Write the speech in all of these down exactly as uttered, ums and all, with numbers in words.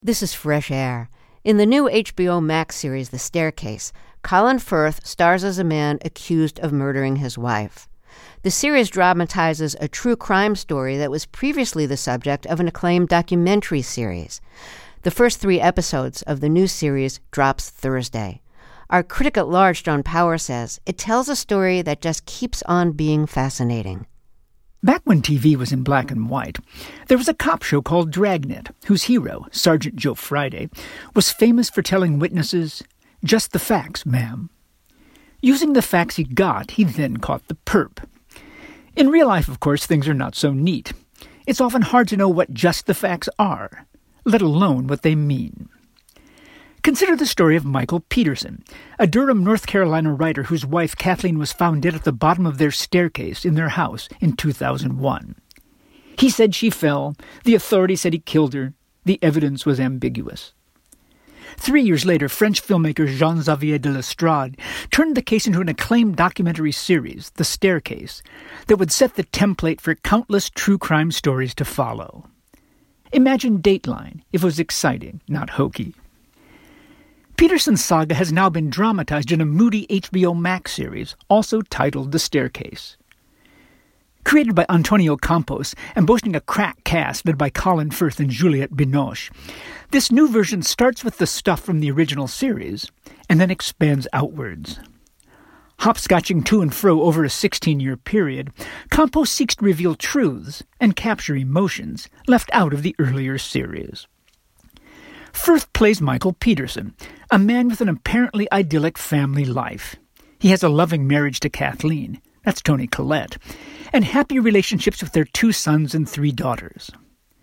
This is Fresh Air. In the new H B O Max series, The Staircase, Colin Firth stars as a man accused of murdering his wife. The series dramatizes a true crime story that was previously the subject of an acclaimed documentary series. The first three episodes of the new series drops Thursday. Our critic at large, John Power, says it tells a story that just keeps on being fascinating. Back when T V was in black and white, there was a cop show called Dragnet, whose hero, Sergeant Joe Friday, was famous for telling witnesses, "Just the facts, ma'am." Using the facts he got, he then caught the perp. In real life, of course, things are not so neat. It's often hard to know what just the facts are, let alone what they mean. Consider the story of Michael Peterson, a Durham, North Carolina writer whose wife Kathleen was found dead at the bottom of their staircase in their house in two thousand one. He said she fell, the authorities said he killed her, the evidence was ambiguous. Three years later, French filmmaker Jean-Xavier de Lestrade turned the case into an acclaimed documentary series, The Staircase, that would set the template for countless true crime stories to follow. Imagine Dateline if it was exciting, not hokey. Peterson's saga has now been dramatized in a moody H B O Max series, also titled The Staircase. Created by Antonio Campos and boasting a crack cast led by Colin Firth and Juliette Binoche, this new version starts with the stuff from the original series and then expands outwards. Hopscotching to and fro over a sixteen-year period, Campos seeks to reveal truths and capture emotions left out of the earlier series. Firth plays Michael Peterson, a man with an apparently idyllic family life. He has a loving marriage to Kathleen, that's Toni Collette, and happy relationships with their two sons and three daughters.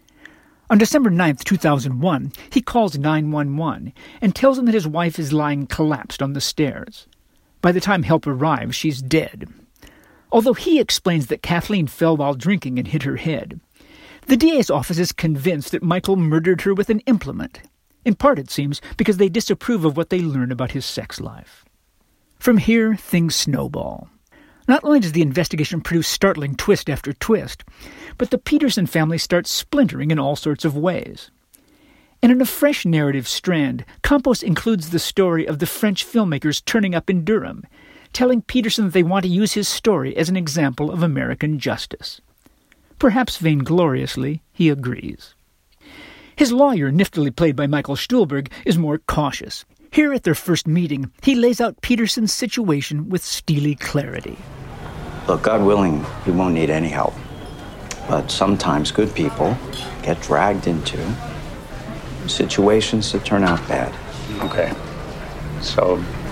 On December ninth, two thousand one, he calls nine one one and tells them that his wife is lying collapsed on the stairs. By the time help arrives, she's dead. Although he explains that Kathleen fell while drinking and hit her head, the D A's office is convinced that Michael murdered her with an implement. In part, it seems, because they disapprove of what they learn about his sex life. From here, things snowball. Not only does the investigation produce startling twist after twist, but the Peterson family starts splintering in all sorts of ways. And in a fresh narrative strand, Campos includes the story of the French filmmakers turning up in Durham, telling Peterson that they want to use his story as an example of American justice. Perhaps vaingloriously, he agrees. His lawyer, niftily played by Michael Stuhlbarg, is more cautious. Here at their first meeting, he lays out Peterson's situation with steely clarity. Look, God willing, you won't need any help. But sometimes good people get dragged into situations that turn out bad. Okay. So,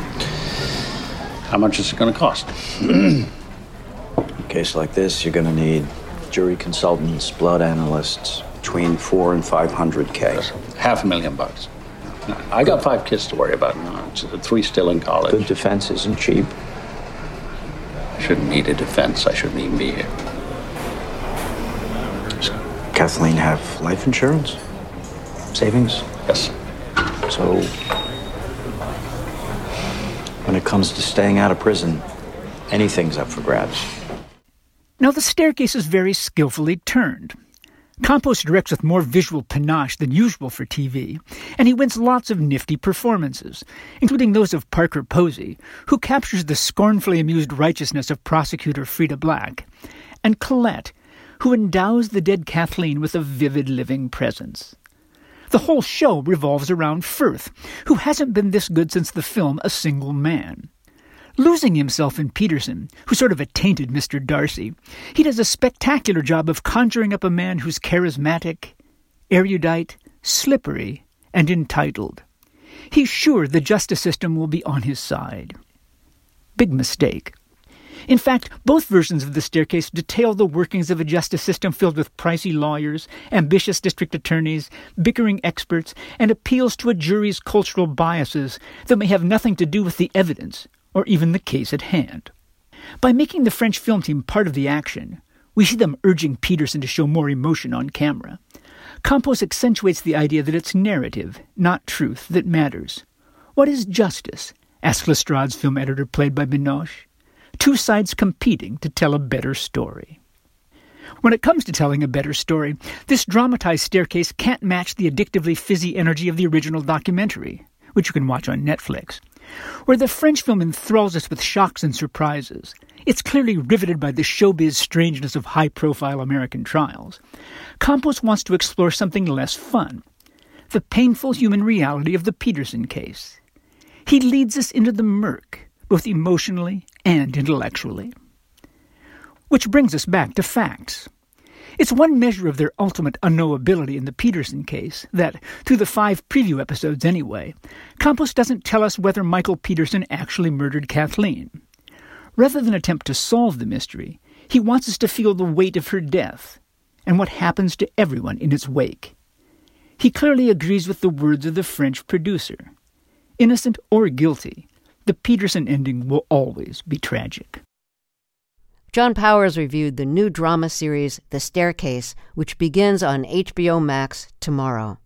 how much is it going to cost? In a case like this, you're going to need jury consultants, blood analysts, between four and five hundred K. Half a million bucks. I got five kids to worry about now. Three still in college. Good defense isn't cheap. I shouldn't need a defense. I shouldn't even be here. Does Kathleen have life insurance? Savings? Yes. So, when it comes to staying out of prison, anything's up for grabs. Now, The Staircase is very skillfully turned. Campos directs with more visual panache than usual for T V, and he wins lots of nifty performances, including those of Parker Posey, who captures the scornfully amused righteousness of prosecutor Frida Black, and Collette, who endows the dead Kathleen with a vivid living presence. The whole show revolves around Firth, who hasn't been this good since the film A Single Man. Losing himself in Peterson, who's sort of a tainted Mister Darcy, he does a spectacular job of conjuring up a man who's charismatic, erudite, slippery, and entitled. He's sure the justice system will be on his side. Big mistake. In fact, both versions of The Staircase detail the workings of a justice system filled with pricey lawyers, ambitious district attorneys, bickering experts, and appeals to a jury's cultural biases that may have nothing to do with the evidence or even the case at hand. By making the French film team part of the action, we see them urging Peterson to show more emotion on camera. Campos accentuates the idea that it's narrative, not truth, that matters. What is justice? Asks Lestrade's film editor played by Binoche. Two sides competing to tell a better story. When it comes to telling a better story, this dramatized staircase can't match the addictively fizzy energy of the original documentary, which you can watch on Netflix. Where the French film enthralls us with shocks and surprises, it's clearly riveted by the showbiz strangeness of high-profile American trials. Campos wants to explore something less fun, the painful human reality of the Peterson case. He leads us into the murk, both emotionally and intellectually. Which brings us back to facts. It's one measure of their ultimate unknowability in the Peterson case that, through the five preview episodes anyway, Campos doesn't tell us whether Michael Peterson actually murdered Kathleen. Rather than attempt to solve the mystery, he wants us to feel the weight of her death and what happens to everyone in its wake. He clearly agrees with the words of the French producer. Innocent or guilty, the Peterson ending will always be tragic. John Powers reviewed the new drama series The Staircase, which begins on H B O Max tomorrow.